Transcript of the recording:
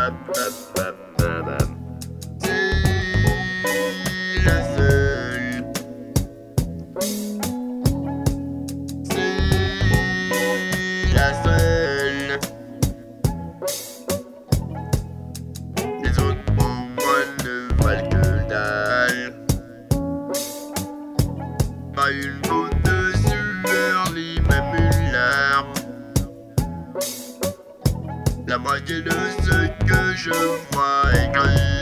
la seule. Les autres pour moi ne valent que dalle. Pas une goutte de sueur, ni même une larme. La moitié de ce que je vois est gris.